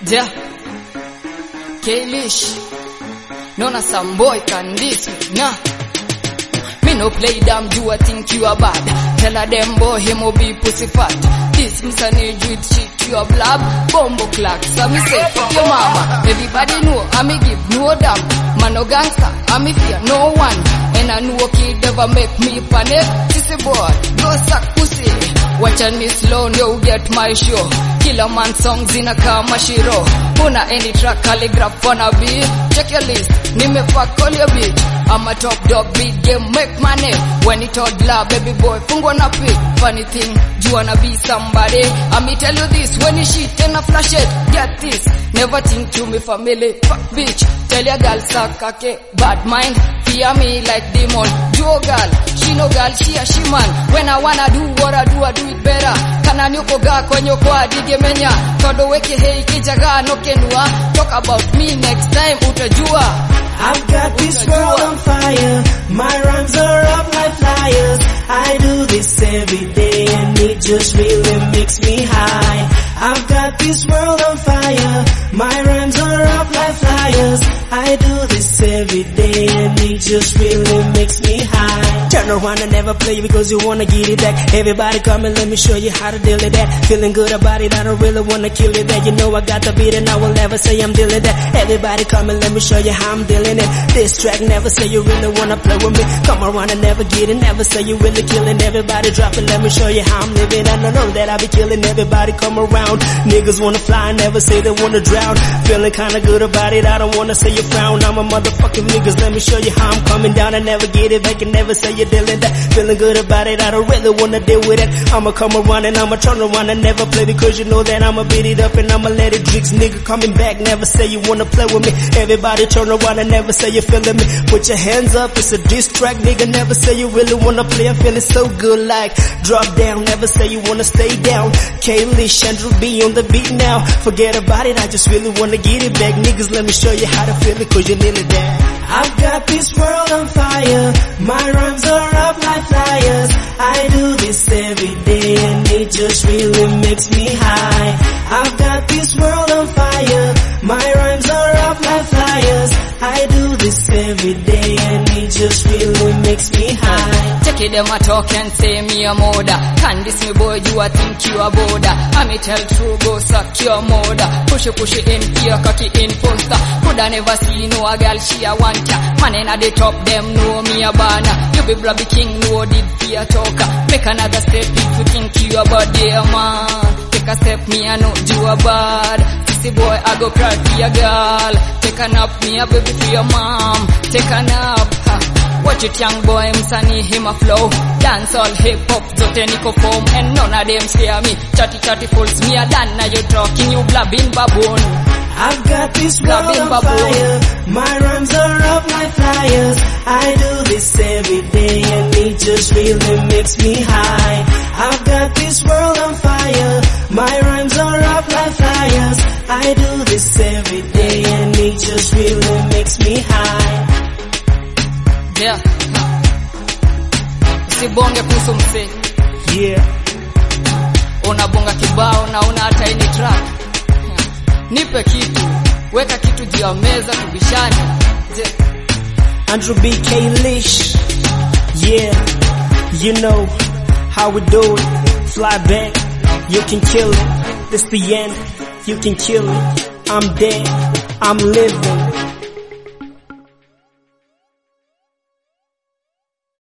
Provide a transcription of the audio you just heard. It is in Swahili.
Yeah, Kalish, nona some boy can diss me, nah. Me no play damn, do I think you are bad. Tell a them boy him will be pussy fat. This me say need with shit you a blab. Bombo clock, so me say fuck your mama. Everybody know I me give no damn. Man no gangster, I me fear no one. And I know kid never make me panic. Sissy boy, no suck pussy. Watch and me slow, you get my show. Killer man songs in a Kamashiro. Puna any track, calligraph on a beat. Check your list, name me fuck all your beat. I'm a top dog, big game, make money. When it toddler, baby boy, fungo na pick. Funny thing, you wanna be somebody. I me tell you this, when you shit and a flash it. Get this, never think you me family. Fuck bitch, tell your girl suck okay. Bad mind, fear me like demon. Joe girl, she no girl, she a she man. When I wanna do what I do it better. Kana nyoko ga kwenye kwa dige menya. Todo weke hei kijaga no kenua. Talk about me next time utajua. I've got this world on fire. My rhymes are up like flyers. I do this every day and it just really makes me high. I've got this world on fire. My rhymes are up like flyers. I do this every day and it just really makes me high. Turn around and never play because you wanna get it back. Everybody come and let me show you how to deal with that. Feeling good about it, I don't really wanna kill it that. You know I got the beat and I will never say I'm dealing that. Everybody come and let me show you how I'm dealing it. This track never say you really wanna play with me. Come around and never get it, never say you really killing. Everybody drop it, let me show you how I'm living. I don't know that I be killing everybody come around. Niggas wanna fly, never say they wanna drown. Feeling kinda good about it, I don't wanna say you frown. I'm a motherfucking niggas, let me show you how I'm coming down. I never get it back and never say you're dealing that. Feeling good about it, I don't really wanna deal with it. I'ma come around and I'ma turn around and never play because you know that I'ma beat it up and I'ma let it drinks. Nigga coming back, never say you wanna play with me. Everybody turn around and never say you're feeling me. Put your hands up, it's a diss track, nigga. Never say you really wanna play, I'm feeling so good like drop down. Never say you wanna stay down. Kalish, Andrew B on the beat now. Forget about it, I just really wanna get it back. Niggas, let me show you how to feel it cause you're nearly there. I've got this world on fire. My rhymes are up like flyers. I do this every day and it just really makes me high. I've got this world on fire. My rhymes are up like flyers. I do this every day and it just really makes me high. Check it, them a talk and say me a mother. Can this me boy, you a think you a border. I me tell true, go suck your mother. Push it in, fear, cocky in poster. Coulda never see no a girl, she a want ya. Man in at the top, them know me a banner. You be Blobby King, no did be a talker. Make another step if you think you a bad, yeah man. Take a step, me a know you a bad. Sissy boy, I go cry for your girl. Take a nap, me a baby for your mom. Take a nap, watch it young boy, msani him a flow. Dance all hip hop, zote niko form. And none of them scare me. Chatty fools, me a done, now you talking, you blabbing baboon. I've got this world on fire. My rhymes are up like flyers. I do this every day and it just really makes me high. I've got this world on fire. My rhymes are up like flyers. I do this every day and it just really makes me high. Yeah. Usibonge kuhusu mse. Yeah. Unabonga kibao na una hata any track. Nipe kitu, weka kitu juu ya meza tubishane. Andrew B. Kalish. Yeah, you know how we do it. Fly back, you can kill it. This the end, you can kill it. I'm dead, I'm living.